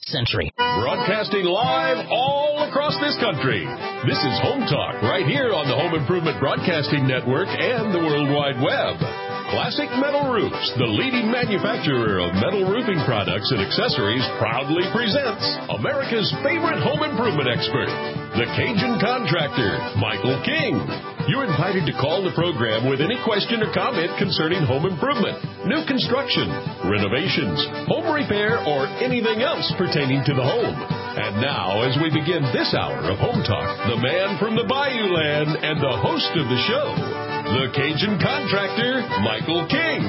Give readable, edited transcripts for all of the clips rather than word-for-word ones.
century. Broadcasting live all across this country. This is Home Talk right here on the Home Improvement Broadcasting Network and the World Wide Web. Classic Metal Roofs, the leading manufacturer of metal roofing products and accessories, proudly presents America's favorite home improvement expert, the Cajun contractor, Michael King. You're invited to call the program with any question or comment concerning home improvement, new construction, renovations, home repair, or anything else pertaining to the home. And now, as we begin this hour of Home Talk, the man from the Bayou Land and the host of the show, the Cajun contractor, Michael King.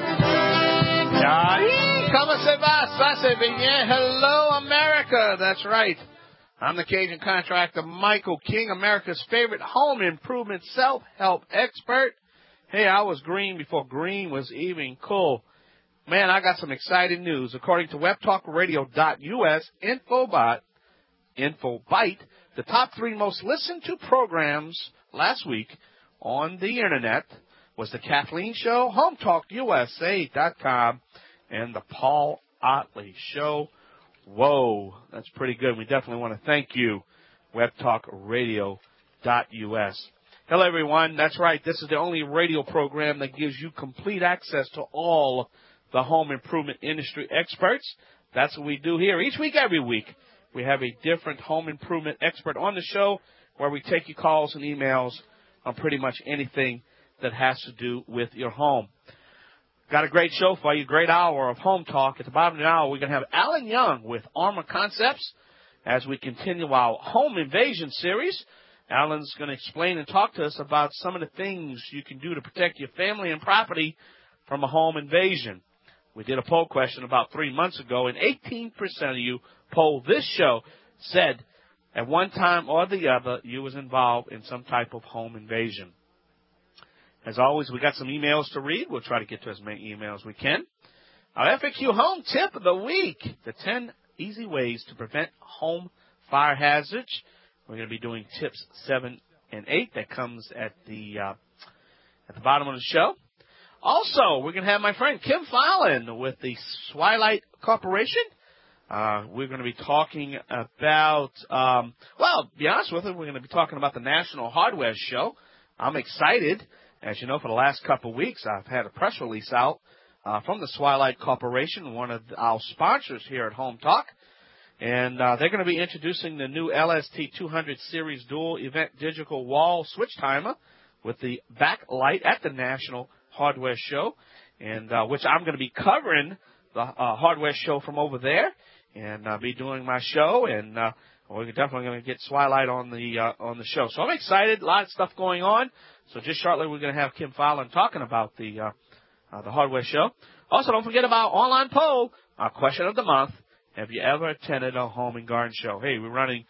¿Cómo se va? ¿Sase bien? Hello, America. That's right. I'm the Cajun contractor, Michael King, America's favorite home improvement self-help expert. Hey, I was green before green was even cool. Man, I got some exciting news. According to WebTalkRadio.us, InfoByte, the top 3 most listened to programs last week on the Internet was The Kathleen Show, HomeTalkUSA.com, and The Paul Otley Show. Whoa, that's pretty good. We definitely want to thank you, WebTalkRadio.us. Hello, everyone. That's right. This is the only radio program that gives you complete access to all the home improvement industry experts. That's what we do here. Each week, every week, we have a different home improvement expert on the show where we take your calls and emails on pretty much anything that has to do with your home. Got a great show for you, great hour of Home Talk. At the bottom of the hour, we're going to have Alan Young with Armor Concepts as we continue our home invasion series. Alan's going to explain and talk to us about some of the things you can do to protect your family and property from a home invasion. We did a poll question about 3 months ago, and 18% of you polled this show said at one time or the other you was involved in some type of home invasion. As always, we got some emails to read. We'll try to get to as many emails as we can. Our FAQ home tip of the week, the 10 easy ways to prevent home fire hazards. We're going to be doing tips 7 and 8. That comes at the bottom of the show. Also, we're going to have my friend Kim Fallon with the Swilight Corporation. We're going to be talking about, to be honest with you, we're going to be talking about the National Hardware Show. I'm excited. As you know, for the last couple of weeks, I've had a press release out from the Swilight Corporation, one of our sponsors here at Home Talk. And they're going to be introducing the new LST200 Series Dual Event Digital Wall Switch Timer with the backlight at the National Hardware Show, and which I'm going to be covering the hardware show from over there and be doing my show. And we're definitely going to get Swilight on the show. So I'm excited. A lot of stuff going on. So just shortly, we're going to have Kim Fallon talking about the hardware show. Also, don't forget about our online poll, our question of the month. Have you ever attended a home and garden show? Hey, we're running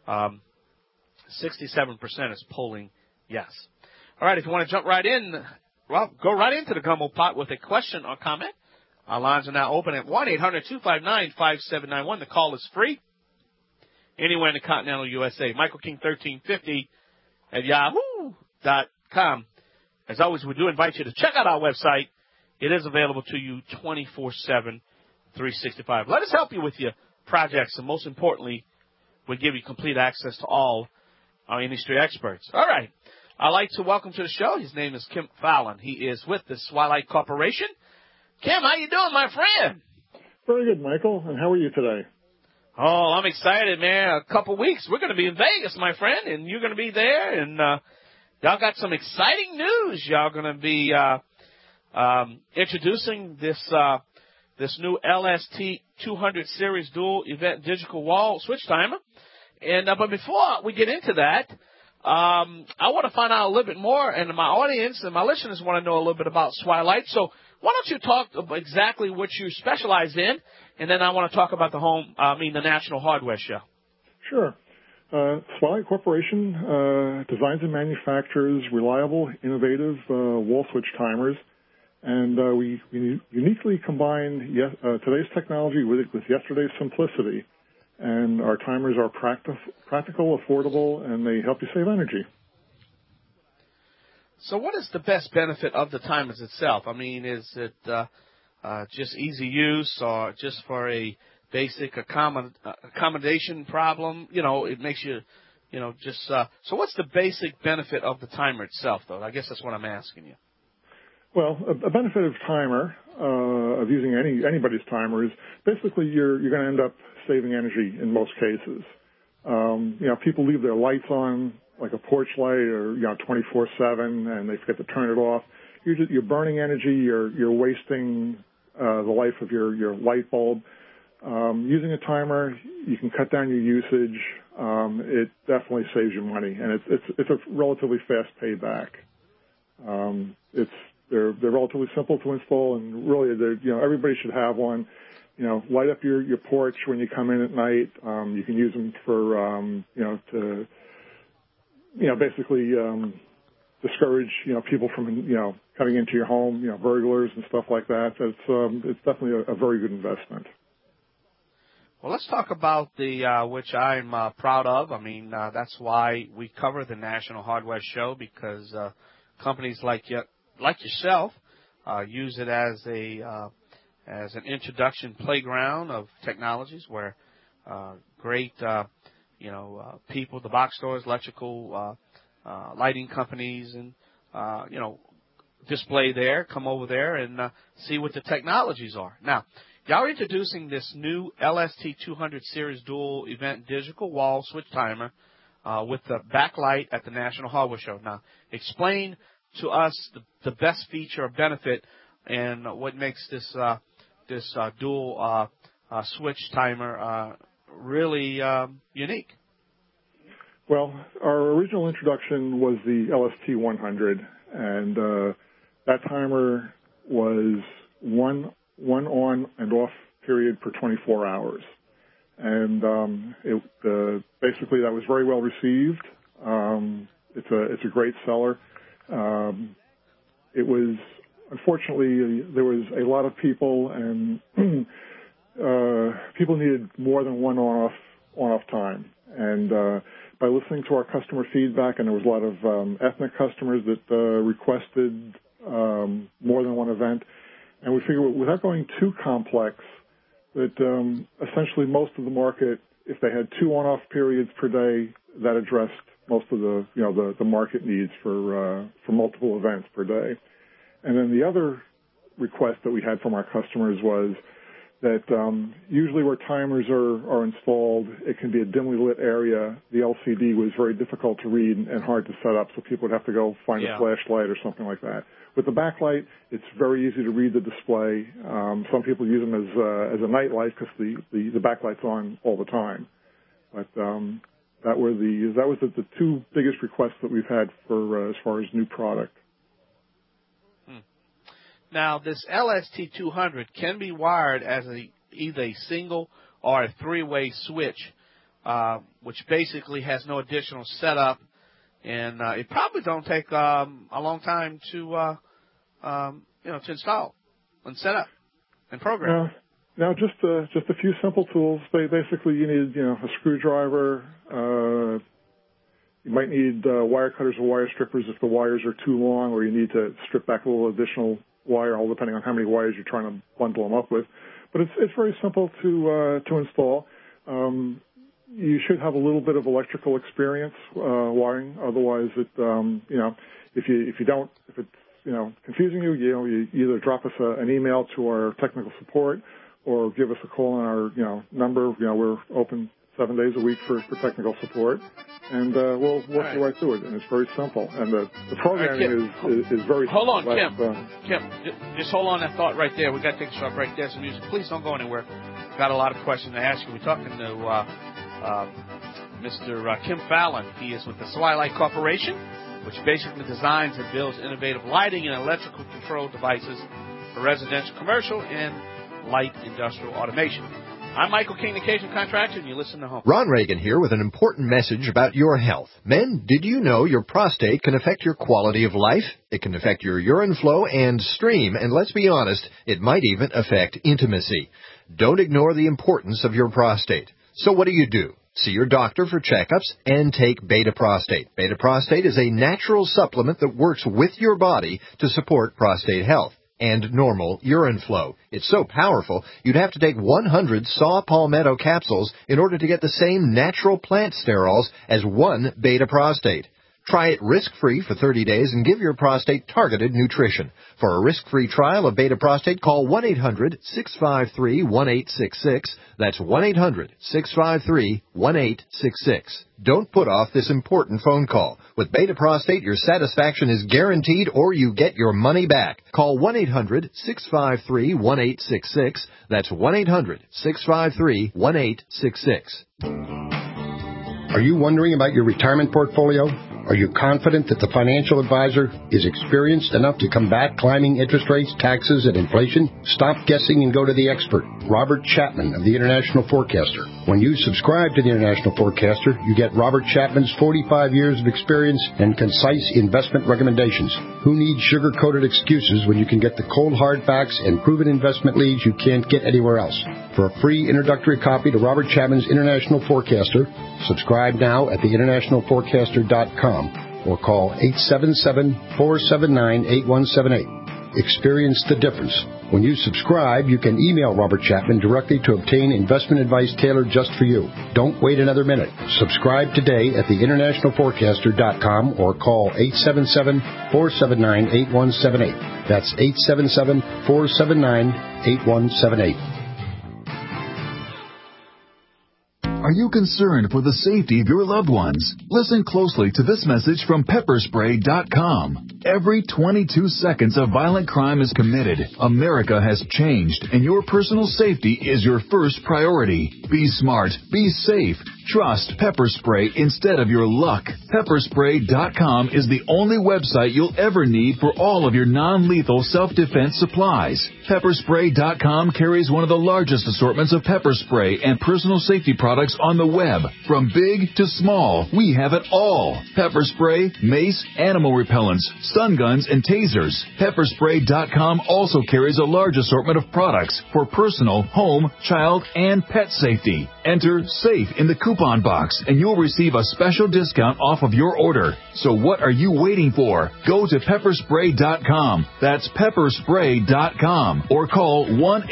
67% is polling yes. All right, if you want to jump right in, well, go right into the gumbo pot with a question or comment. Our lines are now open at 1-800-259-5791. The call is free. Anywhere in the continental USA. Michael King 1350 at yahoo.com. As always, we do invite you to check out our website. It is available to you 24/7, 365. Let us help you with your projects, and most importantly, we give you complete access to all our industry experts. All right. I'd like to welcome to the show. His name is Kim Fallon. He is with the Swilight Corporation. Kim, how you doing, my friend? Very good, Michael. And how are you today? Oh, I'm excited, man. A couple weeks. We're going to be in Vegas, my friend, and you're going to be there. And y'all got some exciting news. Y'all going to be introducing this new LST200 Series Dual Event Digital Wall Switch Timer. And but before we get into that, I want to find out a little bit more, and my audience and my listeners want to know a little bit about Swilight. So why don't you talk about exactly what you specialize in, and then I want to talk about the National Hardware Show. Sure. Swilight Corporation designs and manufactures reliable, innovative wall switch timers, and we uniquely combine today's technology with yesterday's simplicity. And our timers are practical, affordable, and they help you save energy. So what is the best benefit of the timers itself? I mean, is it just easy use or just for a basic accommodation problem. It makes you, just. So what's the basic benefit of the timer itself, though? I guess that's what I'm asking you. Well, a benefit of timer, of using anybody's timer, is basically you're going to end up saving energy in most cases. People leave their lights on, like a porch light, or 24/7, and they forget to turn it off. You're burning energy. You're wasting the life of your light bulb. Using a timer, you can cut down your usage. It definitely saves you money, and it's a relatively fast payback. They're relatively simple to install, and really, everybody should have one. Light up your porch when you come in at night. You can use them for to basically discourage people from coming into your home, burglars and stuff like that. It's definitely a very good investment. Well, let's talk about the which I'm proud of. I mean, that's why we cover the National Hardware Show, because companies like yourself use it as an introduction playground of technologies where great people, the box stores, electrical lighting companies, and display there, come over there and see what the technologies are. Now, y'all are introducing this new LST200 series dual event digital wall switch timer with the backlight at the National Hardware Show. Now, explain to us the best feature or benefit and what makes this dual switch timer really unique. Well, our original introduction was the LST100, and that timer was one on and off period per 24 hours. And basically that was very well received. It's a great seller. It was, unfortunately, there was a lot of people, and people needed more than one on-off time. And by listening to our customer feedback, and there was a lot of ethnic customers that requested more than one event, and we figured without going too complex, that essentially most of the market, if they had two on-off periods per day, that addressed most of the market needs for multiple events per day. And then the other request that we had from our customers was that usually where timers are installed, it can be a dimly lit area. The LCD was very difficult to read and hard to set up, so people would have to go find a flashlight or something like that. With the backlight, it's very easy to read the display. Some people use them as a night light because the backlight's on all the time. But that was the two biggest requests that we've had for as far as new product. Now, this LST200 can be wired as either a single or a three-way switch, which basically has no additional setup, and it probably don't take a long time to install and set up and program. Now, just a few simple tools. Basically, you need a screwdriver. You might need wire cutters or wire strippers if the wires are too long, or you need to strip back a little additional wire, all depending on how many wires you're trying to bundle them up with. But it's very simple to install. You should have a little bit of electrical experience wiring. Otherwise, if it's confusing you, you either drop us an email to our technical support or give us a call on our number. We're open 7 days a week for technical support, and we'll walk you right through it. And it's very simple, and the programming is very simple. Hold on, Kim, just hold on that thought right there. We got to take a short break. There's some music. Please don't go anywhere. Got a lot of questions to ask you. We're talking to Mr. Kim Fallon. He is with the Swilight Corporation, which basically designs and builds innovative lighting and electrical control devices for residential, commercial, and light industrial automation. I'm Michael King, the Cajun Contractor, and you listen to Home. Ron Reagan here with an important message about your health. Men, did you know your prostate can affect your quality of life? It can affect your urine flow and stream, and let's be honest, it might even affect intimacy. Don't ignore the importance of your prostate. So what do? See your doctor for checkups and take Beta Prostate. Beta Prostate is a natural supplement that works with your body to support prostate health. and normal urine flow. It's so powerful, you'd have to take 100 saw palmetto capsules in order to get the same natural plant sterols as one beta prostate. Try it risk-free for 30 days and give your prostate targeted nutrition. For a risk-free trial of Beta Prostate, call 1-800-653-1866. That's 1-800-653-1866. Don't put off this important phone call. With Beta Prostate, your satisfaction is guaranteed or you get your money back. Call 1-800-653-1866. That's 1-800-653-1866. Are you wondering about your retirement portfolio? Are you confident that the financial advisor is experienced enough to combat climbing interest rates, taxes, and inflation? Stop guessing and go to the expert, Robert Chapman of the International Forecaster. When you subscribe to the International Forecaster, you get Robert Chapman's 45 years of experience and concise investment recommendations. Who needs sugar-coated excuses when you can get the cold hard facts and proven investment leads you can't get anywhere else? For a free introductory copy to Robert Chapman's International Forecaster, subscribe now at theInternationalForecaster.com or call 877-479-8178. Experience the difference. When you subscribe, you can email Robert Chapman directly to obtain investment advice tailored just for you. Don't wait another minute. Subscribe today at theInternationalForecaster.com or call 877-479-8178. That's 877-479-8178. Are you concerned for the safety of your loved ones? Listen closely to this message from pepperspray.com. Every 22 seconds a violent crime is committed. America has changed, and your personal safety is your first priority. Be smart. Be safe. Trust Pepper Spray instead of your luck. Pepperspray.com is the only website you'll ever need for all of your non-lethal self-defense supplies. Pepperspray.com carries one of the largest assortments of pepper spray and personal safety products on the web. From big to small, we have it all. Pepper spray, mace, animal repellents, stun guns, and tasers. Pepperspray.com also carries a large assortment of products for personal, home, child, and pet safety. Enter SAFE in the coupon box, and you'll receive a special discount off of your order. So what are you waiting for? Go to pepperspray.com. That's pepperspray.com. Or call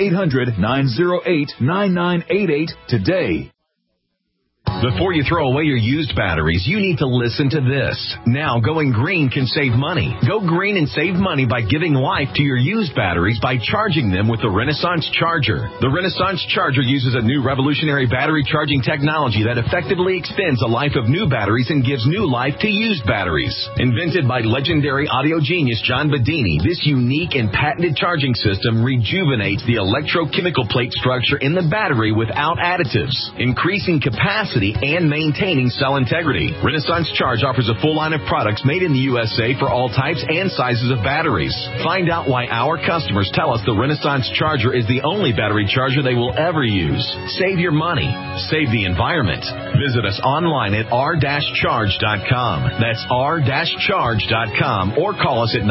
1-800-908-9988 today. Before you throw away your used batteries, you need to listen to this. Now, going green can save money. Go green and save money by giving life to your used batteries by charging them with the Renaissance Charger. The Renaissance Charger uses a new revolutionary battery charging technology that effectively extends the life of new batteries and gives new life to used batteries. Invented by legendary audio genius John Bedini, this unique and patented charging system rejuvenates the electrochemical plate structure in the battery without additives, increasing capacity and maintaining cell integrity. Renaissance Charge offers a full line of products made in the USA for all types and sizes of batteries. Find out why our customers tell us the Renaissance Charger is the only battery charger they will ever use. Save your money. Save the environment. Visit us online at r-charge.com. That's r-charge.com or call us at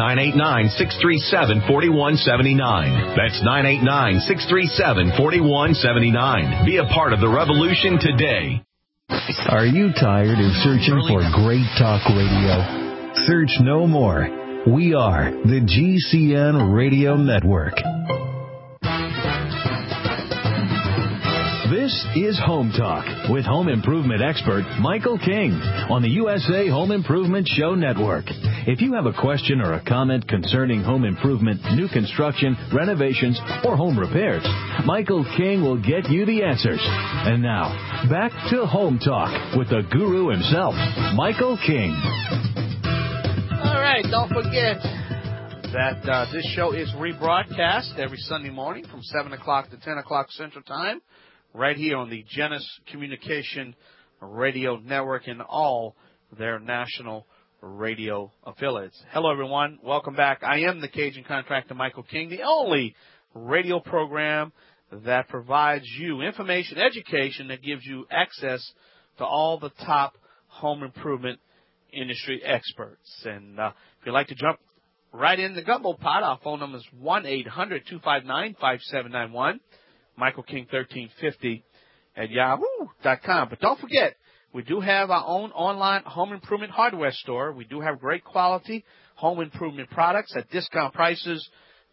989-637-4179. That's 989-637-4179. Be a part of the revolution today. Are you tired of searching for great talk radio? Search no more. We are the GCN Radio Network. This is Home Talk with home improvement expert Michael King on the USA Home Improvement Show Network. If you have a question or a comment concerning home improvement, new construction, renovations, or home repairs, Michael King will get you the answers. And now, back to Home Talk with the guru himself, Michael King. All right, don't forget that this show is rebroadcast every Sunday morning from 7 o'clock to 10 o'clock Central Time, right here on the Genesis Communication Radio Network and all their national radio affiliates. Hello, everyone. Welcome back. I am the Cajun Contractor Michael King, the only radio program that provides you information, education that gives you access to all the top home improvement industry experts. And if you'd like to jump right in the gumbo pot, our phone number is 1-800-259-5791, Michael King 1350 at yahoo.com. But don't forget, we do have our own online home improvement hardware store. We do have great quality home improvement products at discount prices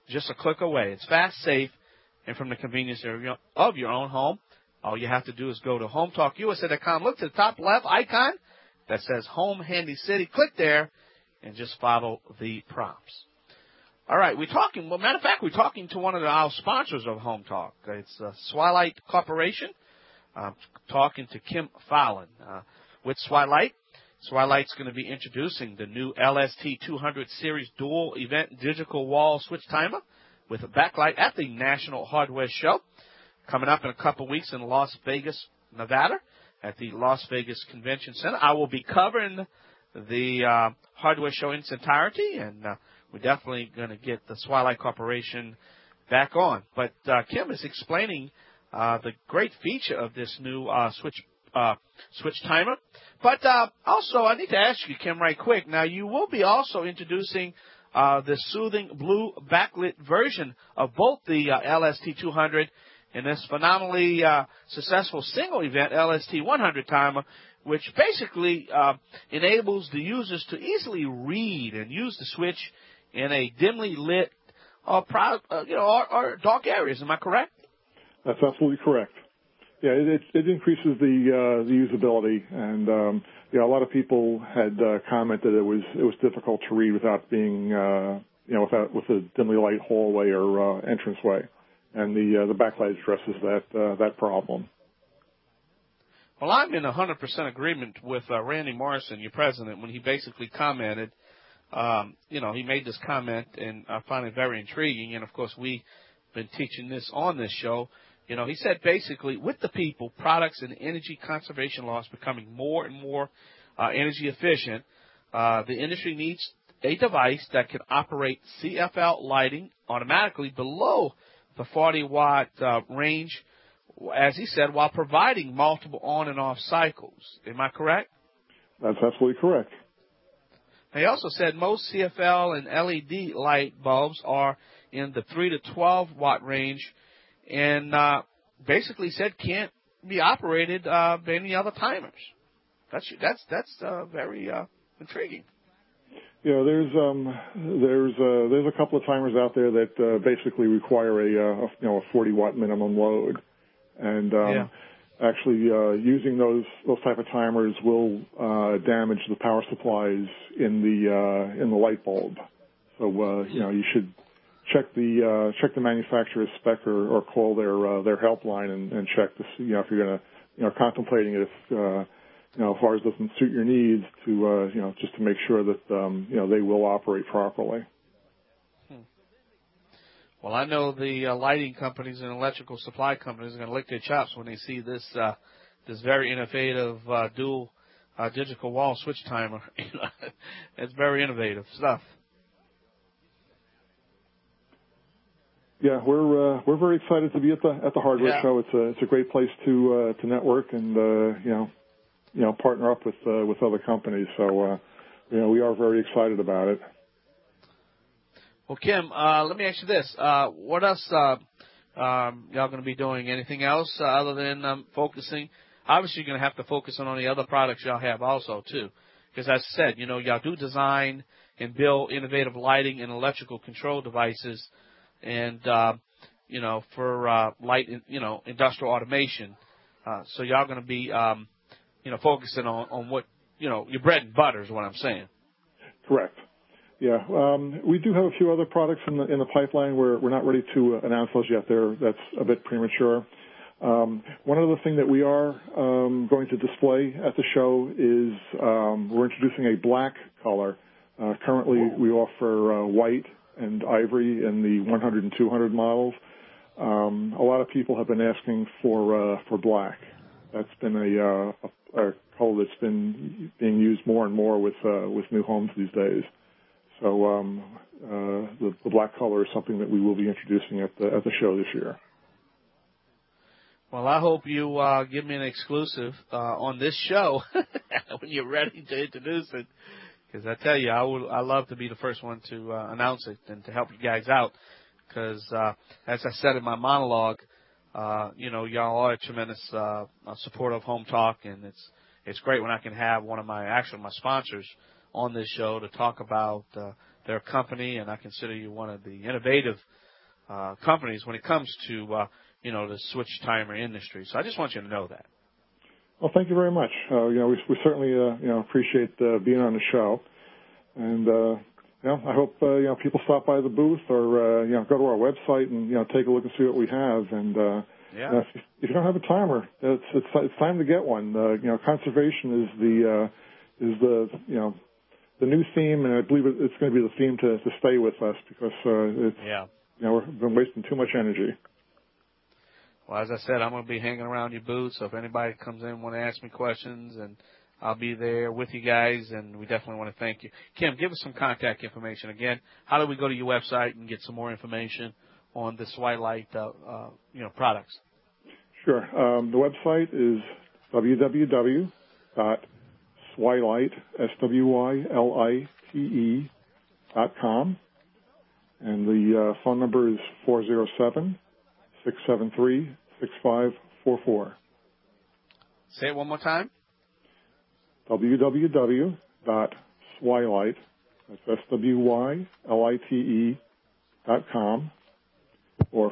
just a click away. It's fast, safe, and from the convenience of your own home. All you have to do is go to HomeTalkUSA.com. Look to the top left icon that says Home Handy City. Click there and just follow the prompts. All right, we're talking to one of our sponsors of Home Talk. It's Swilight Corporation. I'm talking to Kim Fallon with Swilight. Swilight's going to be introducing the new LST200 Series dual event digital wall switch timer with a backlight at the National Hardware Show coming up in a couple of weeks in Las Vegas, Nevada at the Las Vegas Convention Center. I will be covering the hardware show in its entirety, and we're definitely going to get the Swilight Corporation back on. But Kim is explaining the great feature of this new switch timer. But also, I need to ask you, Kim, right quick. Now, you will be also introducing the soothing blue backlit version of both the LST200 and this phenomenally successful single event LST100 timer, which basically enables the users to easily read and use the switch in a dimly lit or dark areas. Am I correct? That's absolutely correct. Yeah, it increases the usability, and a lot of people had commented it was difficult to read without being with a dimly light hallway or entranceway, and the backlight addresses that problem. Well, I'm in 100% agreement with Randy Morrison, your president, when he basically commented. He made this comment, and I find it very intriguing. And of course, we've been teaching this on this show. He said basically, with the people, products, and energy conservation laws becoming more and more energy efficient, the industry needs a device that can operate CFL lighting automatically below the 40-watt range, as he said, while providing multiple on and off cycles. Am I correct? That's absolutely correct. He also said most CFL and LED light bulbs are in the 3 to 12 watt range, and basically said can't be operated by any other timers. That's very intriguing. Yeah, there's a couple of timers out there that basically require a 40-watt minimum load, and actually using those type of timers will damage the power supplies in the light bulb. So you should check the manufacturer's spec or call their helpline and check to see if you're going to contemplating it if far as doesn't suit your needs to just to make sure that they will operate properly. Well, I know the lighting companies and electrical supply companies are going to lick their chops when they see this very innovative dual digital wall switch timer. It's very innovative stuff. Yeah, we're very excited to be at the hardware show. It's a great place to network and partner up with other companies. So we are very excited about it. Well, Kim, let me ask you this: what else y'all going to be doing? Anything else other than focusing? Obviously, you're going to have to focus on the other products y'all have also too, because as I said, y'all do design and build innovative lighting and electrical control devices. And, for light, industrial automation. So y'all going to be, focusing on what, your bread and butter is what I'm saying. Correct. Yeah. We do have a few other products in the pipeline. We're not ready to announce those yet. That's a bit premature. One other thing that we are going to display at the show is we're introducing a black color. Currently, we offer white and ivory in the 100 and 200 models. A lot of people have been asking for black. That's been a color that's been being used more and more with new homes these days. So the black color is something that we will be introducing at the show this year. Well, I hope you give me an exclusive on this show when you're ready to introduce it. Because I tell you, I love to be the first one to announce it and to help you guys out. Because as I said in my monologue, y'all are a tremendous supporter of Home Talk, and it's great when I can have one of my sponsors on this show to talk about the their company, and I consider you one of the innovative companies when it comes to, the switch timer industry. So I just want you to know that. Well, thank you very much. We certainly, appreciate being on the show. And, I hope, people stop by the booth or, go to our website and, take a look and see what we have. And, if you don't have a timer, it's time to get one. Conservation is the new theme, and I believe it's going to be the theme to stay with us because, we've been wasting too much energy. Well, as I said, I'm going to be hanging around your booth, so if anybody comes in and want to ask me questions, and I'll be there with you guys, and we definitely want to thank you. Kim, give us some contact information. Again, how do we go to your website and get some more information on the Swilight, products? Sure. The website is www.swilite, SWYLITE.com, and the phone number is 407-673-6544. Say it one more time. www.swilite, that's SWYLITE.com, or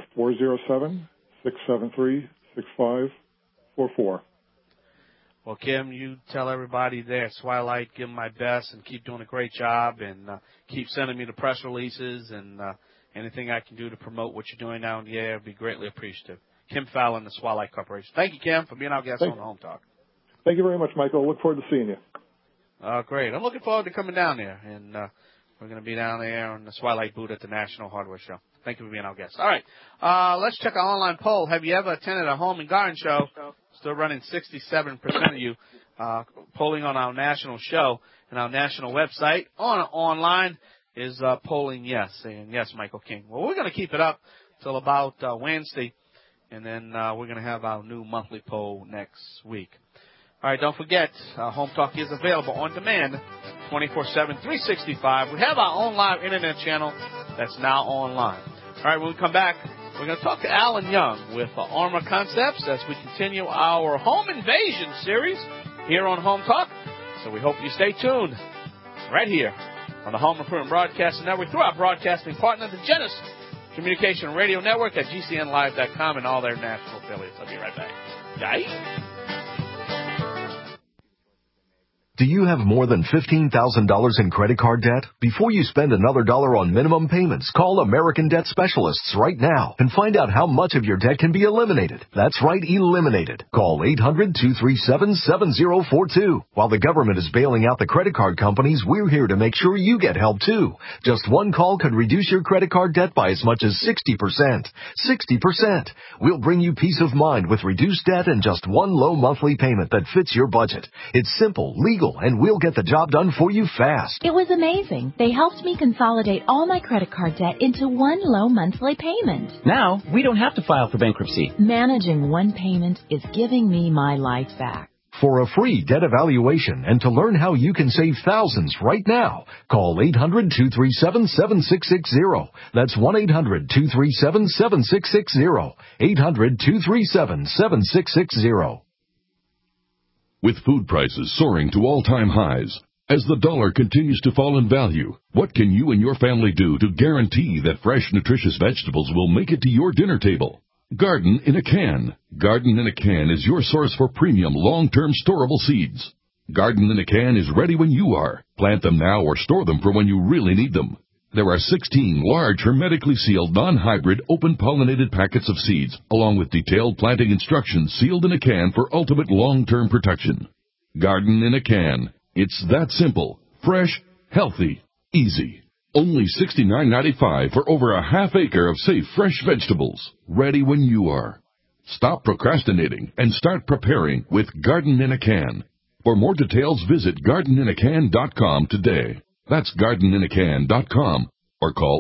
407-673-6544. Well, Kim, you tell everybody there at Swilight, give them my best and keep doing a great job, and keep sending me the press releases, and anything I can do to promote what you're doing down in the air would be greatly appreciative. Kim Fallon, the Swilight Corporation. Thank you, Kim, for being our guest on the Home Talk. Thank you very much, Michael. I look forward to seeing you. Great. I'm looking forward to coming down there, and we're going to be down there on the Swilight booth at the National Hardware Show. Thank you for being our guest. All right. Let's check our online poll. Have you ever attended a home and garden show? Still running 67% of you polling on our national show and our national website. Online is polling yes, saying yes, Michael King. Well, we're going to keep it up till about Wednesday, and then we're going to have our new monthly poll next week. All right, don't forget, Home Talk is available on demand 24/7, 365. We have our own live internet channel that's now online. All right, when we come back, we're going to talk to Alan Young with Armor Concepts as we continue our home invasion series here on Home Talk. So we hope you stay tuned right here on the Home Improvement Broadcasting Network through our broadcasting partner, the Genesis Communication Radio Network at GCNlive.com and all their national affiliates. I'll be right back. Guys? Do you have more than $15,000 in credit card debt? Before you spend another dollar on minimum payments, call American Debt Specialists right now and find out how much of your debt can be eliminated. That's right, eliminated. Call 800-237-7042. While the government is bailing out the credit card companies, we're here to make sure you get help too. Just one call could reduce your credit card debt by as much as 60%. 60%. We'll bring you peace of mind with reduced debt and just one low monthly payment that fits your budget. It's simple, legal, and we'll get the job done for you fast. It was amazing. They helped me consolidate all my credit card debt into one low monthly payment. Now, we don't have to file for bankruptcy. Managing one payment is giving me my life back. For a free debt evaluation and to learn how you can save thousands right now, call 800-237-7660. That's 1-800-237-7660. 800-237-7660. With food prices soaring to all-time highs, as the dollar continues to fall in value, what can you and your family do to guarantee that fresh, nutritious vegetables will make it to your dinner table? Garden in a Can. Garden in a Can is your source for premium, long-term storable seeds. Garden in a Can is ready when you are. Plant them now or store them for when you really need them. There are 16 large, hermetically sealed, non-hybrid, open-pollinated packets of seeds, along with detailed planting instructions sealed in a can for ultimate long-term protection. Garden in a Can. It's that simple, fresh, healthy, easy. Only $69.95 for over a half acre of safe, fresh vegetables, ready when you are. Stop procrastinating and start preparing with Garden in a Can. For more details, visit gardeninacan.com today. That's gardeninacan.com or call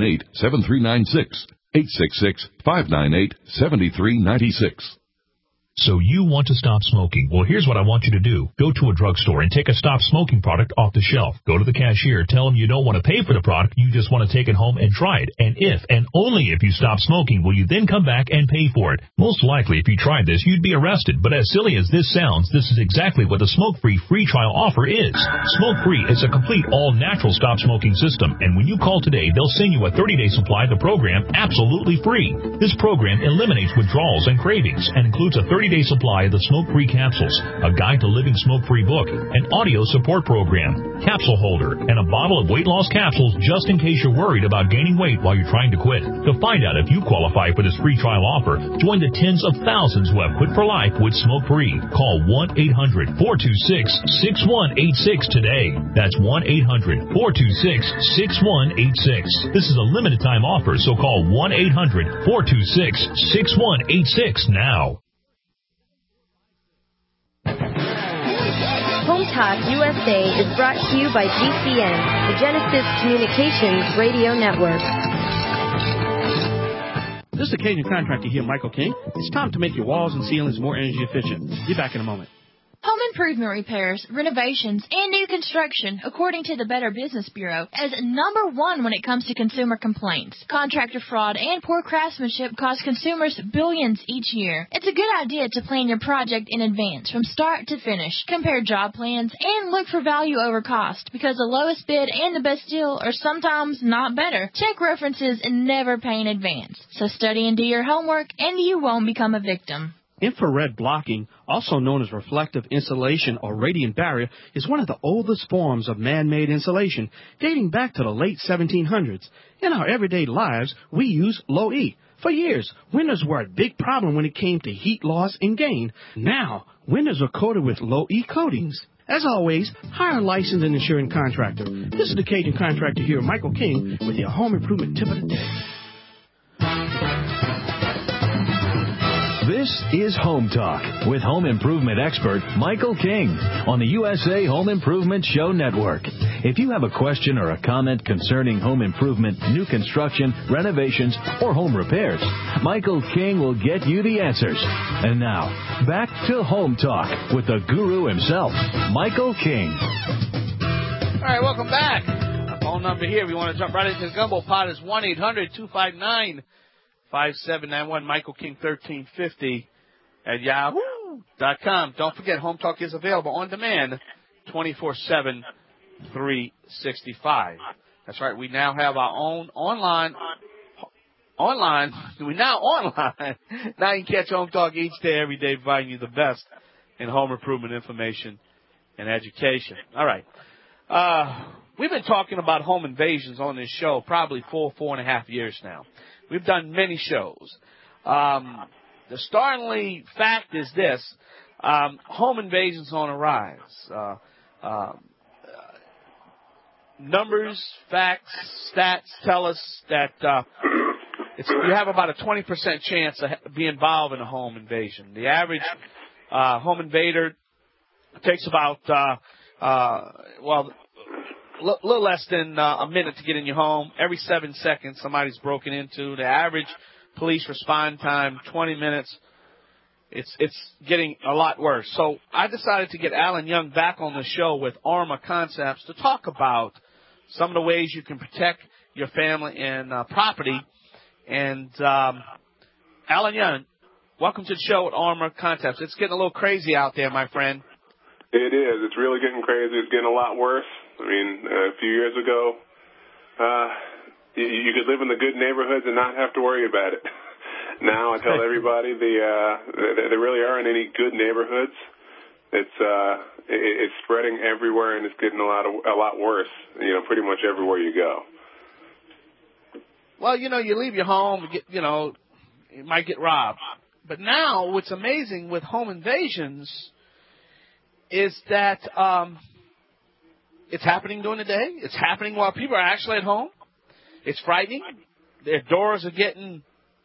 866-598-7396, 866-598-7396. So you want to stop smoking. Well, here's what I want you to do. Go to a drugstore and take a stop smoking product off the shelf. Go to the cashier. Tell them you don't want to pay for the product. You just want to take it home and try it. And if, and only if you stop smoking, will you then come back and pay for it. Most likely, if you tried this, you'd be arrested. But as silly as this sounds, this is exactly what the Smoke-Free free trial offer is. Smoke-Free is a complete all-natural stop smoking system. And when you call today, they'll send you a 30-day supply of the program absolutely free. This program eliminates withdrawals and cravings and includes a 30-day supply of the Smoke-Free capsules, a guide to living smoke-free book, an audio support program, capsule holder, and a bottle of weight loss capsules just in case you're worried about gaining weight while you're trying to quit. To find out if you qualify for this free trial offer, join the tens of thousands who have quit for life with Smoke-Free. Call 1-800-426-6186 today. That's 1-800-426-6186. This is a limited time offer, so call 1-800-426-6186 now. Home Talk USA is brought to you by GCN, the Genesis Communications Radio Network. This is the Cajun Contractor here, Michael King. It's time to make your walls and ceilings more energy efficient. Be back in a moment. Home improvement repairs, renovations, and new construction, according to the Better Business Bureau, is number one when it comes to consumer complaints. Contractor fraud and poor craftsmanship cost consumers billions each year. It's a good idea to plan your project in advance, from start to finish. Compare job plans and look for value over cost, because the lowest bid and the best deal are sometimes not better. Check references and never pay in advance. So study and do your homework, and you won't become a victim. Infrared blocking, also known as reflective insulation or radiant barrier, is one of the oldest forms of man-made insulation, dating back to the late 1700s. In our everyday lives, we use low E. For years, windows were a big problem when it came to heat loss and gain. Now, windows are coated with low E coatings. As always, hire a licensed and insured contractor. This is the Cajun Contractor here, Michael King, with your home improvement tip of the day. This is Home Talk with home improvement expert Michael King on the USA Home Improvement Show Network. If you have a question or a comment concerning home improvement, new construction, renovations, or home repairs, Michael King will get you the answers. And now, back to Home Talk with the guru himself, Michael King. All right, welcome back. Our phone number here, if you want to jump right into the gumbo pot, is 1-800-259-5791, Michael King 1350 at yahoo.com. Don't forget, Home Talk is available on demand 24/7, 365. That's right. We now have our own online. Now you can catch Home Talk each day, every day, providing you the best in home improvement information and education. All right. We've been talking about home invasions on this show probably 4.5 years now. We've done many shows. The startling fact is this. Home invasions on a rise. Numbers, facts, stats tell us that you have about a 20% chance of being involved in a home invasion. The average home invader takes about, a little less than a minute to get in your home. Every 7 seconds, somebody's broken into. The average police respond time, 20 minutes. It's getting a lot worse. So I decided to get Alan Young back on the show with Armor Concepts to talk about some of the ways you can protect your family and property. And Alan Young, welcome to the show with Armor Concepts. It's getting a little crazy out there, my friend. It is. It's really getting crazy. It's getting a lot worse. I mean, a few years ago, you could live in the good neighborhoods and not have to worry about it. Now I tell everybody there really aren't any good neighborhoods. It's spreading everywhere, and it's getting a lot worse. Pretty much everywhere you go. Well, you leave your home, you might get robbed. But now, what's amazing with home invasions is that it's happening during the day. It's happening while people are actually at home. It's frightening. Their doors are getting,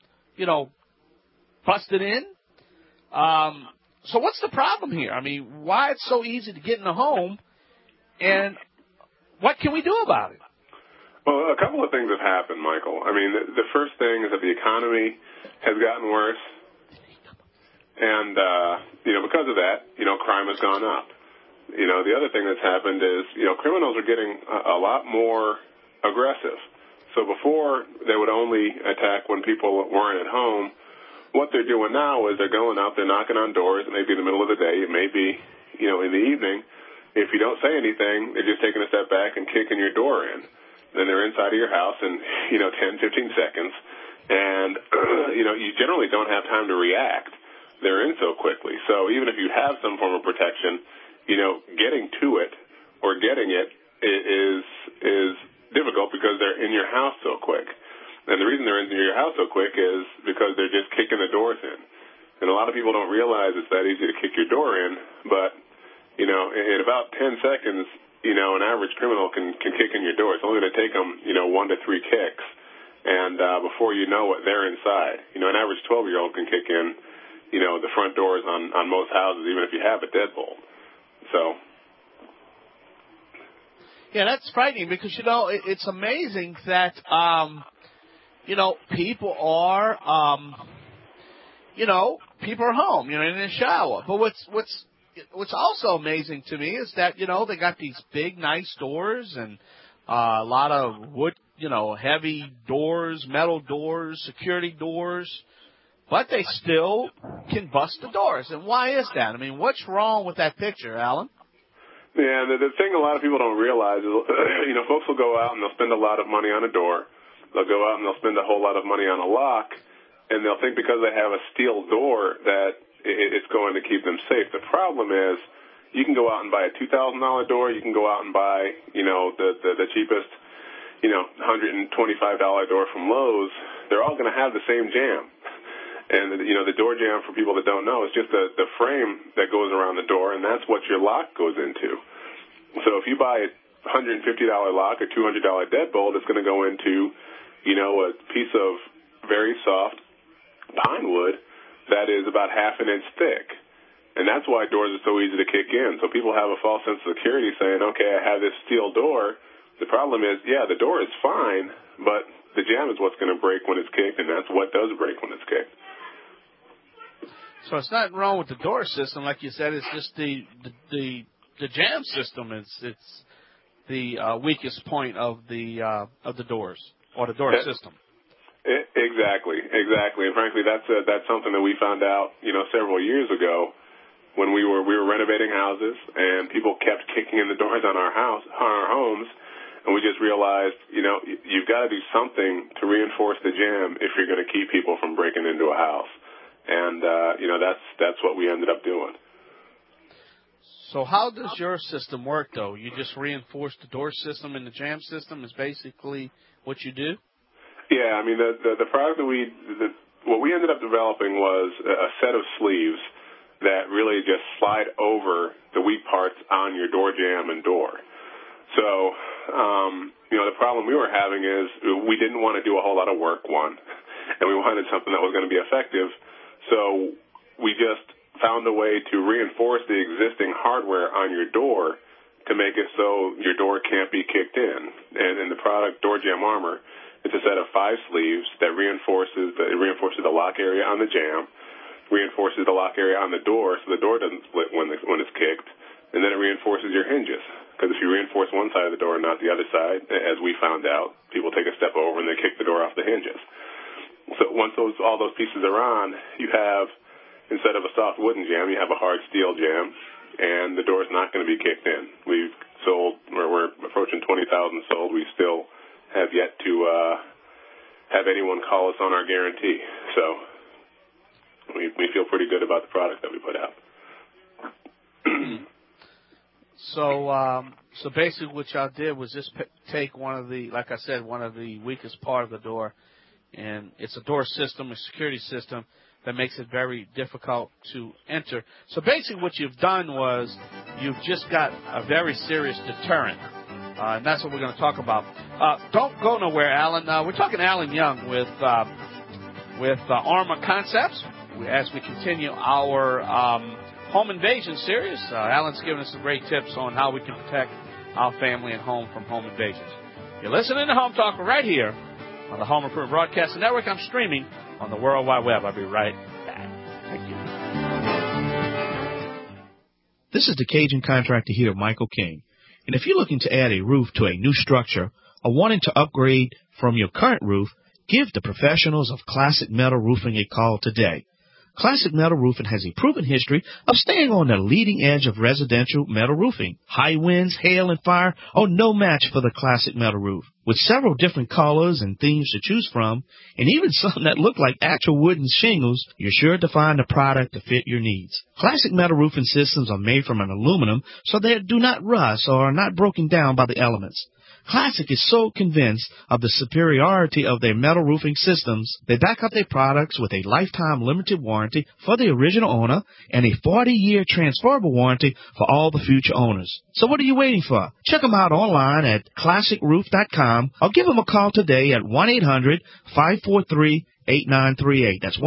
busted in. So what's the problem here? I mean, why it's so easy to get in the home, and what can we do about it? Well, a couple of things have happened, Michael. I mean, the first thing is that the economy has gotten worse, And, because of that, crime has gone up. The other thing that's happened is, criminals are getting a lot more aggressive. So before, they would only attack when people weren't at home. What they're doing now is they're going out, they're knocking on doors. It may be in the middle of the day. It may be, in the evening. If you don't say anything, they're just taking a step back and kicking your door in. Then they're inside of your house in, 10, 15 seconds. And, you generally don't have time to react. They're in so quickly. So even if you have some form of protection, getting to it or getting it is difficult because they're in your house so quick. And the reason they're in your house so quick is because they're just kicking the doors in. And a lot of people don't realize it's that easy to kick your door in, but, in about 10 seconds, an average criminal can kick in your door. It's only going to take them, 1 to 3 kicks. And before you know it, they're inside. An average 12-year-old can kick in, the front doors on most houses, even if you have a deadbolt. So. Yeah, that's frightening because, it's amazing that, people are, people are home, in the shower. But what's also amazing to me is that, they got these big, nice doors and a lot of wood, heavy doors, metal doors, security doors, but they still can bust the doors. And why is that? I mean, what's wrong with that picture, Alan? Yeah, the thing a lot of people don't realize is, folks will go out and they'll spend a lot of money on a door. They'll go out and they'll spend a whole lot of money on a lock, and they'll think because they have a steel door that it's going to keep them safe. The problem is you can go out and buy a $2,000 door. You can go out and buy, the cheapest, $125 door from Lowe's. They're all going to have the same jam. And, the door jam, for people that don't know, is just the frame that goes around the door, and that's what your lock goes into. So if you buy a $150 lock or $200 deadbolt, it's going to go into, a piece of very soft pine wood that is about half an inch thick. And that's why doors are so easy to kick in. So people have a false sense of security saying, okay, I have this steel door. The problem is, the door is fine, but the jam is what's going to break when it's kicked, and that's what does break when it's kicked. So it's not wrong with the door system, like you said. It's just the jam system. It's the weakest point of the doors or the door system. Exactly. And frankly, that's something that we found out, several years ago when we were renovating houses and people kept kicking in the doors on our homes, and we just realized, you've got to do something to reinforce the jam if you're going to keep people from breaking into a house. And, that's what we ended up doing. So how does your system work, though? You just reinforce the door system, and the jam system is basically what you do? Yeah, I mean, the product that what we ended up developing was a set of sleeves that really just slide over the weak parts on your door jamb and door. So, the problem we were having is we didn't want to do a whole lot of work, one, and we wanted something that was going to be effective. So we just found a way to reinforce the existing hardware on your door to make it so your door can't be kicked in. And in the product, Door Jam Armor, it's a set of 5 sleeves that reinforces the lock area on the jamb, reinforces the lock area on the door so the door doesn't split when it's kicked, and then it reinforces your hinges. Because if you reinforce one side of the door and not the other side, as we found out, people take a step over and they kick the door off the hinges. So once all those pieces are on, you have, instead of a soft wooden jam, you have a hard steel jam, and the door is not going to be kicked in. We've sold, or we're approaching 20,000 sold. We still have yet to have anyone call us on our guarantee. So we feel pretty good about the product that we put out. So basically what y'all did was just take one of the weakest part of the door, and it's a door system, a security system that makes it very difficult to enter. So basically what you've done was you've just got a very serious deterrent, and that's what we're going to talk about. Don't go nowhere, Alan. We're talking to Alan Young with Armor Concepts as we continue our home invasion series. Alan's giving us some great tips on how we can protect our family and home from home invasions. You're listening to Home Talk right here on the Home Improvement Broadcasting Network. I'm streaming on the World Wide Web. I'll be right back. Thank you. This is the Cajun Contractor here, Michael King. And if you're looking to add a roof to a new structure or wanting to upgrade from your current roof, give the professionals of Classic Metal Roofing a call today. Classic Metal Roofing has a proven history of staying on the leading edge of residential metal roofing. High winds, hail, and fire are no match for the Classic Metal Roof. With several different colors and themes to choose from, and even some that look like actual wooden shingles, you're sure to find a product to fit your needs. Classic Metal Roofing systems are made from an aluminum so they do not rust or are not broken down by the elements. Classic is so convinced of the superiority of their metal roofing systems, they back up their products with a lifetime limited warranty for the original owner and a 40-year transferable warranty for all the future owners. So what are you waiting for? Check them out online at classicroof.com or give them a call today at 1-800-543-8938. That's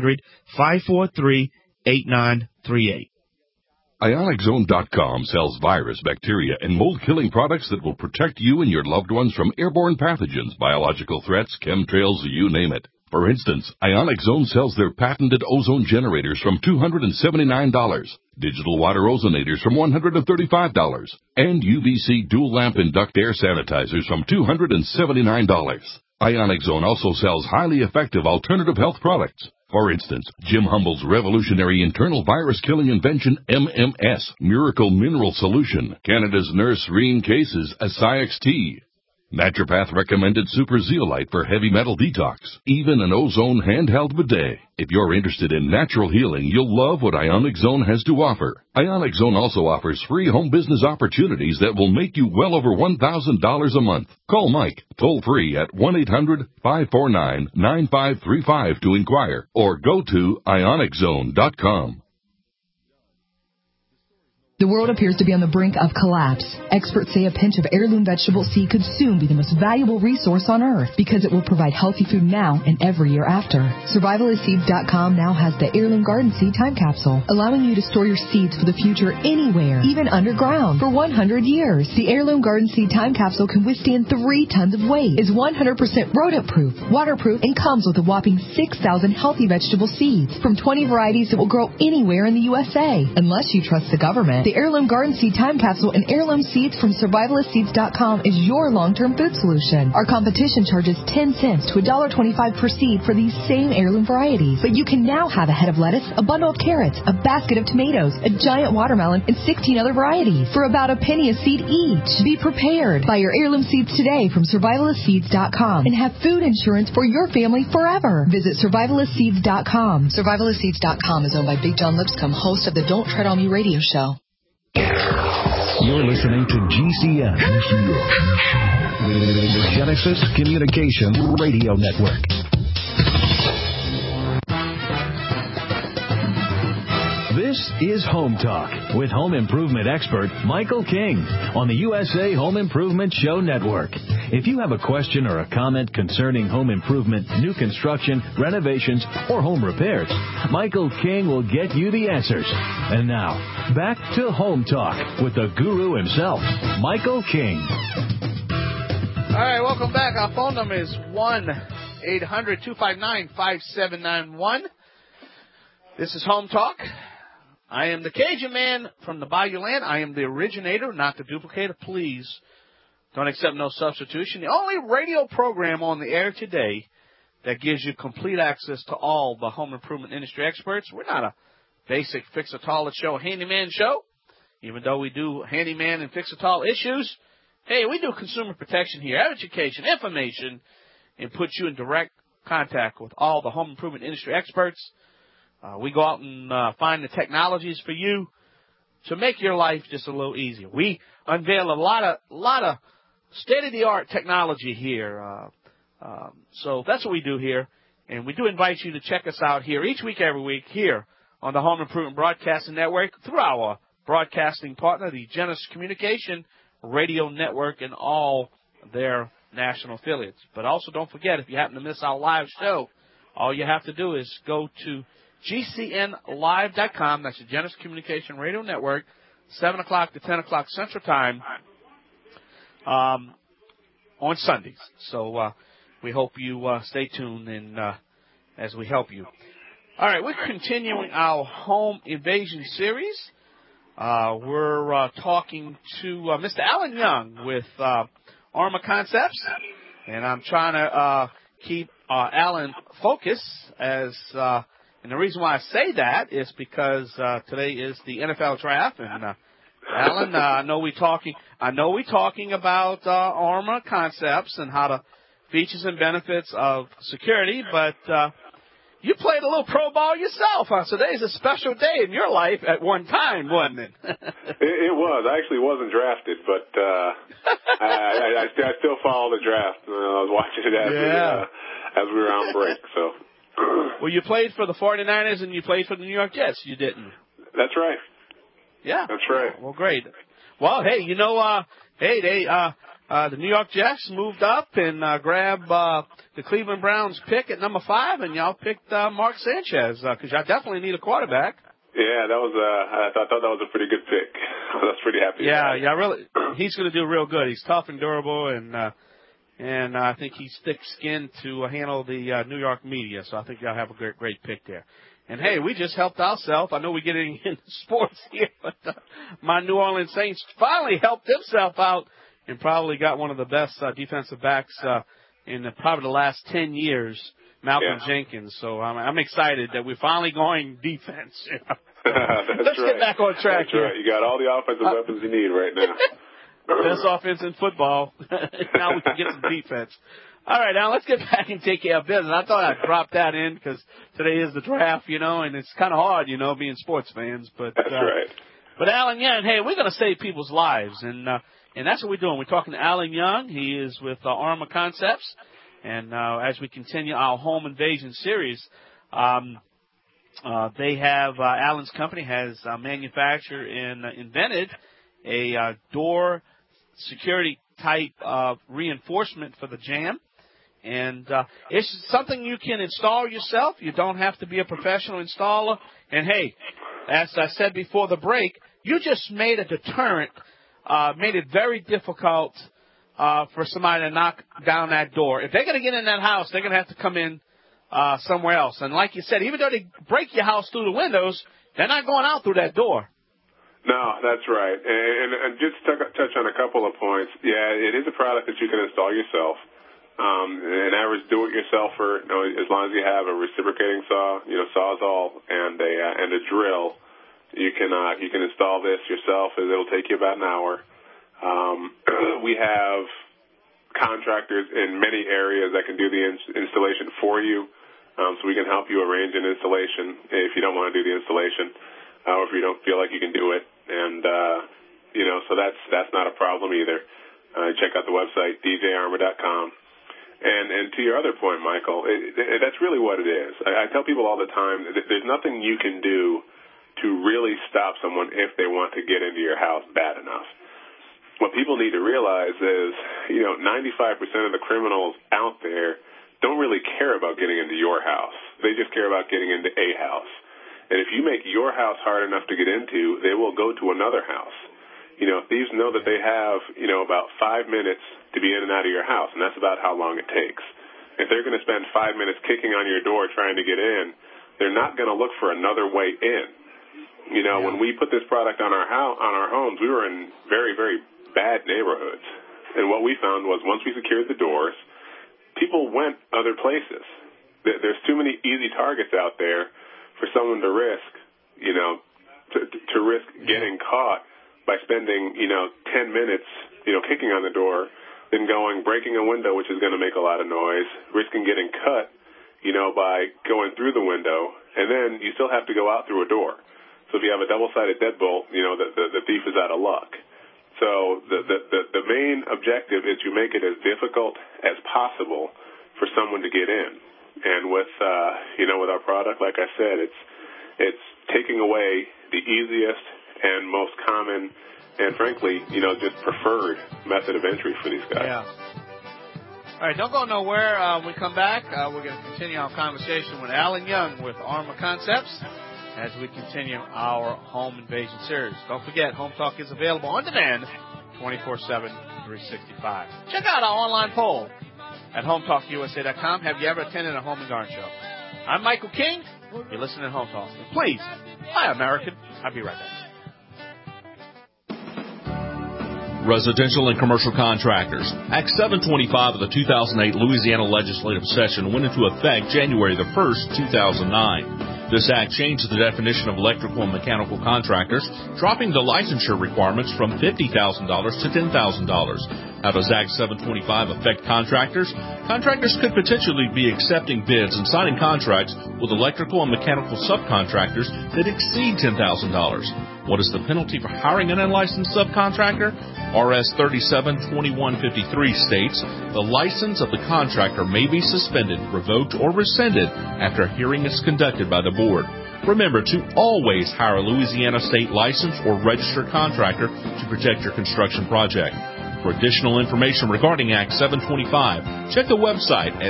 1-800-543-8938. IonicZone.com sells virus, bacteria, and mold-killing products that will protect you and your loved ones from airborne pathogens, biological threats, chemtrails, you name it. For instance, Ionic Zone sells their patented ozone generators from $279, digital water ozonators from $135, and UVC dual lamp and duct air sanitizers from $279. Ionic Zone also sells highly effective alternative health products. For instance, Jim Humble's revolutionary internal virus-killing invention, MMS, Miracle Mineral Solution, Canada's Nurse Reen Cases, Asiax Tea, Naturopath recommended Super Zeolite for heavy metal detox, even an ozone handheld bidet. If you're interested in natural healing, you'll love what Ionic Zone has to offer. Ionic Zone also offers free home business opportunities that will make you well over $1,000 a month. Call Mike toll free at 1-800-549-9535 to inquire, or go to ioniczone.com. The world appears to be on the brink of collapse. Experts say a pinch of heirloom vegetable seed could soon be the most valuable resource on earth because it will provide healthy food now and every year after. Survivalistseeds.com now has the Heirloom Garden Seed Time Capsule, allowing you to store your seeds for the future anywhere, even underground, for 100 years. The Heirloom Garden Seed Time Capsule can withstand 3 tons of weight, is 100% rodent-proof, waterproof, and comes with a whopping 6,000 healthy vegetable seeds from 20 varieties that will grow anywhere in the USA. Unless you trust the government, the Heirloom Garden Seed Time Capsule and heirloom seeds from Survivalistseeds.com is your long-term food solution. Our competition charges 10 cents to $1.25 per seed for these same heirloom varieties. But you can now have a head of lettuce, a bundle of carrots, a basket of tomatoes, a giant watermelon, and 16 other varieties for about a penny a seed each. Be prepared. Buy your heirloom seeds today from Survivalistseeds.com and have food insurance for your family forever. Visit Survivalistseeds.com. Survivalistseeds.com is owned by Big John Lipscomb, host of the Don't Tread on Me radio show. You're listening to GCN, the Genesis Communications Radio Network. This is Home Talk with home improvement expert Michael King on the USA Home Improvement Show Network. If you have a question or a comment concerning home improvement, new construction, renovations, or home repairs, Michael King will get you the answers. And now, back to Home Talk with the guru himself, Michael King. All right, welcome back. Our phone number is 1-800-259-5791. This is Home Talk. I am the Cajun man from the Bayou Land. I am the originator, not the duplicator. Please don't accept no substitution. The only radio program on the air today that gives you complete access to all the home improvement industry experts. We're not a basic fix-a-tall show, handyman show, even though we do handyman and fix-a-tall issues. Hey, we do consumer protection here, education, information, and put you in direct contact with all the home improvement industry experts. We go out and find the technologies for you to make your life just a little easier. We unveil a lot of state-of-the-art technology here. So that's what we do here. And we do invite you to check us out here each week, every week, here on the Home Improvement Broadcasting Network through our broadcasting partner, the Genesis Communication Radio Network, and all their national affiliates. But also don't forget, if you happen to miss our live show, all you have to do is go to GCNlive.com. That's the Genesis Communication Radio Network, 7 o'clock to 10 o'clock Central Time on Sundays. So we hope you stay tuned and as we help you. All right, we're continuing our home invasion series. We're talking to Mr. Alan Young with Armor Concepts, and I'm trying to keep Alan focused. And the reason why I say that is because today is the NFL draft, and Alan, I know we're talking about Armor Concepts and how the features and benefits of security, but you played a little pro ball yourself, huh? So today's a special day in your life at one time, wasn't it? It was. I actually wasn't drafted, but I still follow the draft. I was watching it as we were on break. So. Well, you played for the 49ers and you played for the New York Jets. You didn't. That's right. Yeah. That's right. Well, great. Well, hey, the New York Jets moved up and grabbed the Cleveland Browns pick at number 5, and y'all picked Mark Sanchez because y'all definitely need a quarterback. Yeah, that was I thought that was a pretty good pick. I was pretty happy. Yeah, really. He's going to do real good. He's tough and durable, and I think he's thick-skinned to handle the New York media. So I think y'all have a great pick there. And, hey, we just helped ourselves. I know we're getting into sports here, but my New Orleans Saints finally helped themselves out and probably got one of the best defensive backs in probably the last 10 years, Malcolm Jenkins. So I'm excited that we're finally going defense. You know? Let's get back on track here. Right. You got all the offensive weapons you need right now. Best offense in football. Now we can get some defense. All right, now let's get back and take care of business. I thought I'd drop that in because today is the draft, and it's kind of hard, being sports fans. But that's right. But Alan Young, hey, we're going to save people's lives, and that's what we're doing. We're talking to Alan Young. He is with Armor Concepts, and as we continue our home invasion series, they have Alan's company has manufactured and invented a door security type of reinforcement for the jam. And it's something you can install yourself. You don't have to be a professional installer. And, hey, as I said before the break, you just made a deterrent, made it very difficult for somebody to knock down that door. If they're going to get in that house, they're going to have to come in somewhere else. And like you said, even though they break your house through the windows, they're not going out through that door. No, that's right. And just to touch on a couple of points, yeah, it is a product that you can install yourself. An average do-it-yourselfer, as long as you have a reciprocating saw, Sawzall and a drill, you can install this yourself. It'll take you about an hour. We have contractors in many areas that can do the installation for you, so we can help you arrange an installation if you don't want to do the installation, or if you don't feel like you can do it. And so that's not a problem either. Check out the website djarmor.com. And to your other point, Michael, that's really what it is. I tell people all the time that there's nothing you can do to really stop someone if they want to get into your house bad enough. What people need to realize is, 95% of the criminals out there don't really care about getting into your house. They just care about getting into a house. And if you make your house hard enough to get into, they will go to another house. Thieves know that they have, about 5 minutes to be in and out of your house, and that's about how long it takes. If they're going to spend 5 minutes kicking on your door trying to get in, they're not going to look for another way in. When we put this product on our homes, we were in very, very bad neighborhoods. And what we found was once we secured the doors, people went other places. There's too many easy targets out there for someone to risk, to risk getting caught by spending, 10 minutes, kicking on the door, then breaking a window, which is going to make a lot of noise, risking getting cut, by going through the window, and then you still have to go out through a door. So if you have a double-sided deadbolt, the thief is out of luck. So the main objective is to make it as difficult as possible for someone to get in. And with our product, like I said, it's taking away the easiest and most common and, frankly, just preferred method of entry for these guys. Yeah. All right, don't go nowhere. When we come back, we're going to continue our conversation with Alan Young with Armor Concepts as we continue our home invasion series. Don't forget, Home Talk is available on demand 24/7, 365. Check out our online poll at HomeTalkUSA.com. Have you ever attended a home and garden show? I'm Michael King. You're listening to Home Talk. And please, hi, American. I'll be right back. Residential and commercial contractors. Act 725 of the 2008 Louisiana legislative session went into effect January the 1st, 2009. This act changed the definition of electrical and mechanical contractors, dropping the licensure requirements from $50,000 to $10,000. How does Act 725 affect contractors? Contractors could potentially be accepting bids and signing contracts with electrical and mechanical subcontractors that exceed $10,000. What is the penalty for hiring an unlicensed subcontractor? RS 372153 states the license of the contractor may be suspended, revoked, or rescinded after a hearing is conducted by the board. Remember to always hire a Louisiana state licensed or registered contractor to protect your construction project. For additional information regarding Act 725, check the website at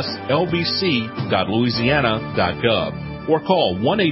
lslbc.louisiana.gov or call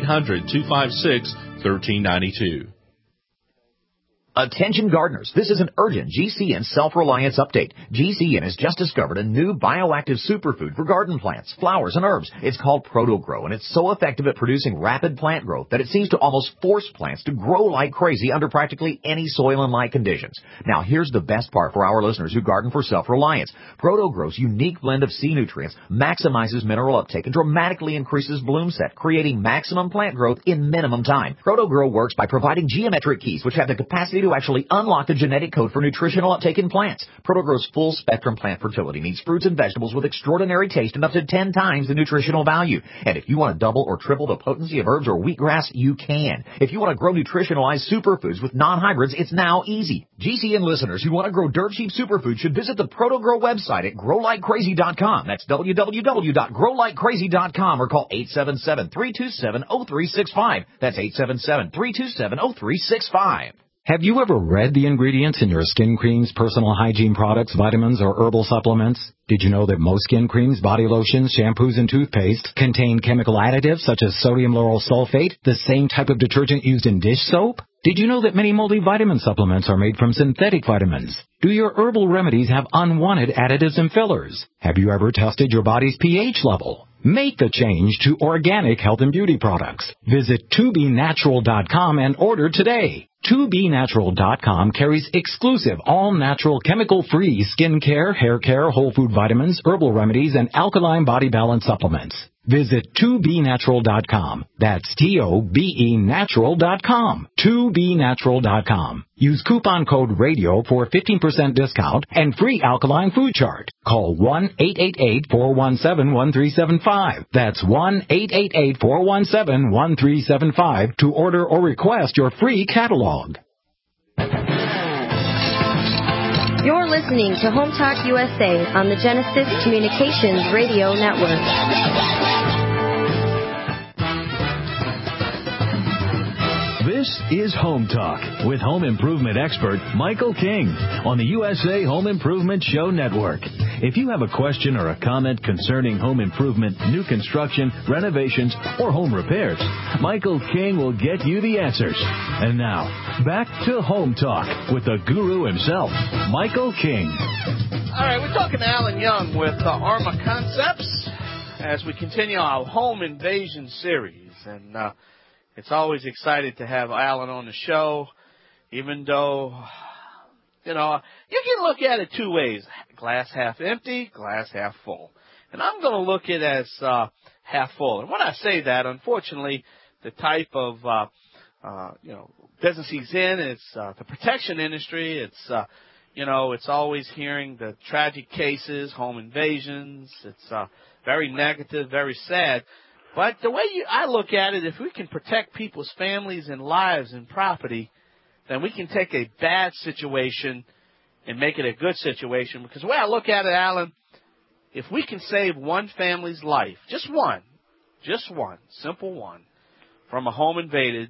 1-800-256-1392. Attention gardeners, this is an urgent GCN self-reliance update. GCN has just discovered a new bioactive superfood for garden plants, flowers, and herbs. It's called ProtoGrow, and it's so effective at producing rapid plant growth that it seems to almost force plants to grow like crazy under practically any soil and light conditions. Now, here's the best part for our listeners who garden for self-reliance. ProtoGrow's unique blend of C nutrients maximizes mineral uptake and dramatically increases bloom set, creating maximum plant growth in minimum time. ProtoGrow works by providing geometric keys, which have the capacity to actually unlock the genetic code for nutritional uptake in plants. ProtoGrow's full-spectrum plant fertility means fruits and vegetables with extraordinary taste and up to 10 times the nutritional value. And if you want to double or triple the potency of herbs or wheatgrass, you can. If you want to grow nutritionalized superfoods with non-hybrids, it's now easy. GCN listeners who want to grow dirt cheap superfoods should visit the ProtoGrow website at growlikecrazy.com. That's www.growlikecrazy.com or call 877-327-0365. That's 877-327-0365. Have you ever read the ingredients in your skin creams, personal hygiene products, vitamins, or herbal supplements? Did you know that most skin creams, body lotions, shampoos, and toothpaste contain chemical additives such as sodium lauryl sulfate, the same type of detergent used in dish soap? Did you know that many multivitamin supplements are made from synthetic vitamins? Do your herbal remedies have unwanted additives and fillers? Have you ever tested your body's pH level? Make the change to organic health and beauty products. Visit 2BNatural.com and order today. 2BNatural.com carries exclusive, all-natural, chemical-free skin care, hair care, whole food vitamins, herbal remedies, and alkaline body balance supplements. Visit 2BNatural.com. That's TOBENatural.com. 2BNatural.com. Use coupon code RADIO for 15% discount and free alkaline food chart. Call 1-888-417-1375. That's 1-888-417-1375 to order or request your free catalog. You're listening to Home Talk USA on the Genesis Communications Radio Network. This is Home Talk with home improvement expert Michael King on the USA Home Improvement Show Network. If you have a question or a comment concerning home improvement, new construction, renovations, or home repairs, Michael King will get you the answers. And now, back to Home Talk with the guru himself, Michael King. All right, we're talking to Alan Young with Arma Concepts as we continue our home invasion series. And it's always exciting to have Alan on the show, even though, you know, you can look at it two ways, glass half empty, glass half full. And I'm going to look at it as half full. And when I say that, unfortunately, the type of, business he's in, it's the protection industry. It's, it's always hearing the tragic cases, home invasions. It's very negative, very sad. But the way I look at it, if we can protect people's families and lives and property, then we can take a bad situation and make it a good situation. Because the way I look at it, Alan, if we can save one family's life, just one, simple one, from a home invasion,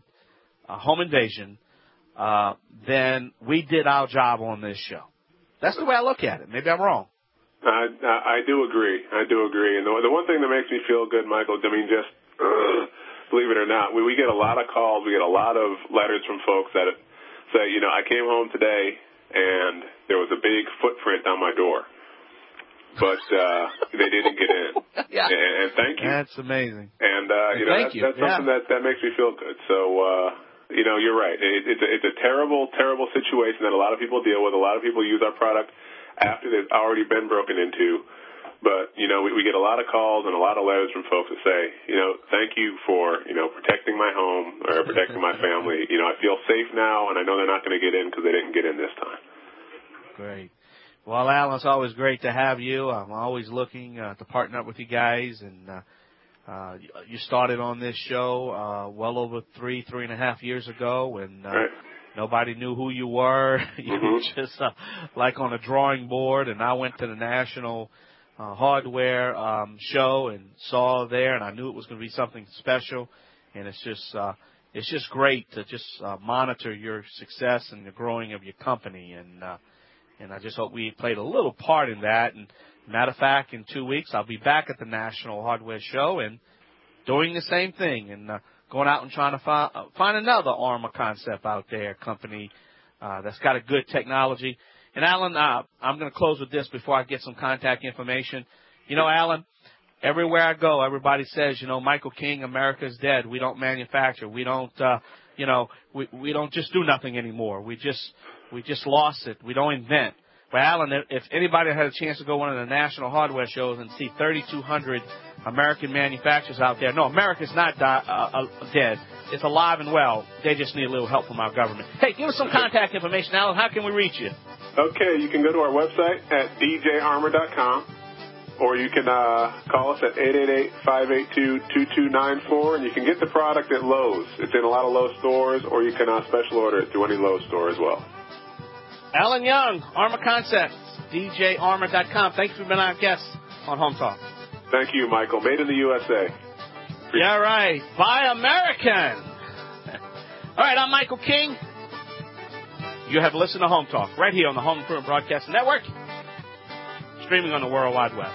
then we did our job on this show. That's the way I look at it. Maybe I'm wrong. I do agree. And the one thing that makes me feel good, Michael, I mean, just believe it or not, we get a lot of calls, we get a lot of letters from folks that say, I came home today and there was a big footprint on my door, but they didn't get in. Yeah. And thank you. That's amazing. And that's something that makes me feel good. So You're right. It's a terrible, terrible situation that a lot of people deal with. A lot of people use our product after they've already been broken into. But, we get a lot of calls and a lot of letters from folks that say, thank you for, protecting my home or protecting my family. I feel safe now, and I know they're not going to get in because they didn't get in this time. Great. Well, Alan, it's always great to have you. I'm always looking to partner up with you guys. And you started on this show well over 3.5 years ago when nobody knew who you were. You were just like on a drawing board. And I went to the National Hardware show and saw there, and I knew it was going to be something special. And it's just great to just monitor your success and the growing of your company. And I just hope we played a little part in that. And matter of fact, in 2 weeks, I'll be back at the National Hardware Show and doing the same thing and going out and trying to find another Armor concept out there, company that's got a good technology. And, Alan, I'm going to close with this before I get some contact information. Alan, everywhere I go, everybody says, Michael King, America's dead. We don't manufacture. We don't, we don't just do nothing anymore. We just lost it. We don't invent. But, Alan, if anybody had a chance to go to one of the National Hardware shows and see 3,200 American manufacturers out there, no, America's not dead. It's alive and well. They just need a little help from our government. Hey, give us some contact information, Alan. How can we reach you? Okay, you can go to our website at djarmor.com, or you can call us at 888-582-2294, and you can get the product at Lowe's. It's in a lot of Lowe's stores, or you can special order it through any Lowe's store as well. Alan Young, Armor Concepts, djarmor.com. Thanks for being our guest on Home Talk. Thank you, Michael. Made in the USA. Yeah, right. Buy American. All right, I'm Michael King. You have listened to Home Talk right here on the Home Improvement Broadcasting Network, streaming on the World Wide Web.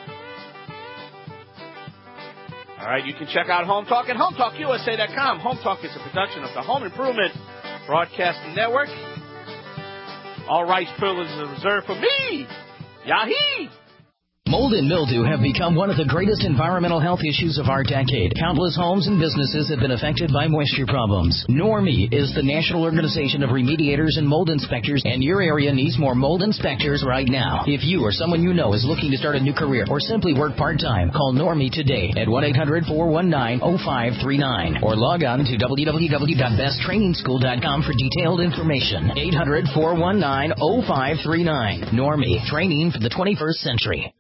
All right, you can check out Home Talk at HomeTalkUSA.com. Home Talk is a production of the Home Improvement Broadcasting Network. All rights privileges are reserved for me. Yahee! Mold and mildew have become one of the greatest environmental health issues of our decade. Countless homes and businesses have been affected by moisture problems. NORMI is the National Organization of Remediators and Mold Inspectors, and your area needs more mold inspectors right now. If you or someone you know is looking to start a new career or simply work part-time, call NORMI today at 1-800-419-0539 or log on to www.besttrainingschool.com for detailed information. 800-419-0539. NORMI, training for the 21st century.